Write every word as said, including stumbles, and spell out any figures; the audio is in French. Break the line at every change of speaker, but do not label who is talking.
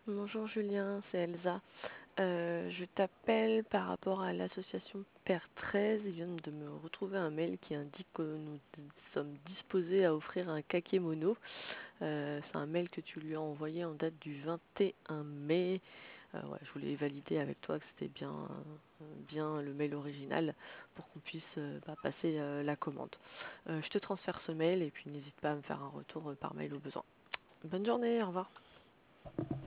Bonjour Julien, c'est Elsa. Euh, je t'appelle par rapport à l'association Père treize. Il vient de me retrouver un mail qui indique que nous sommes disposés à offrir un kakémono. Euh, c'est un mail que tu lui as envoyé en date du vingt et un mai. Euh, ouais, je voulais valider avec toi que c'était bien, euh, bien le mail original pour qu'on puisse euh, bah, passer euh, la commande. Euh, je te transfère ce mail et puis n'hésite pas à me faire un retour euh, par mail au besoin. Bonne journée, au revoir.